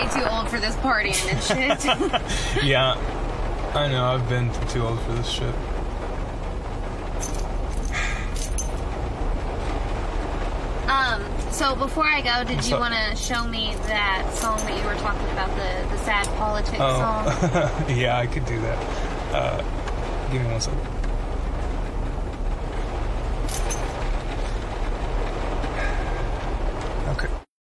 way too old for this partying and shit. Yeah, I know. I've been too old for this shit. So before I go, did you want to show me that song that you were talking about, the sad politics song? Yeah, I could do that. Give me 1 second.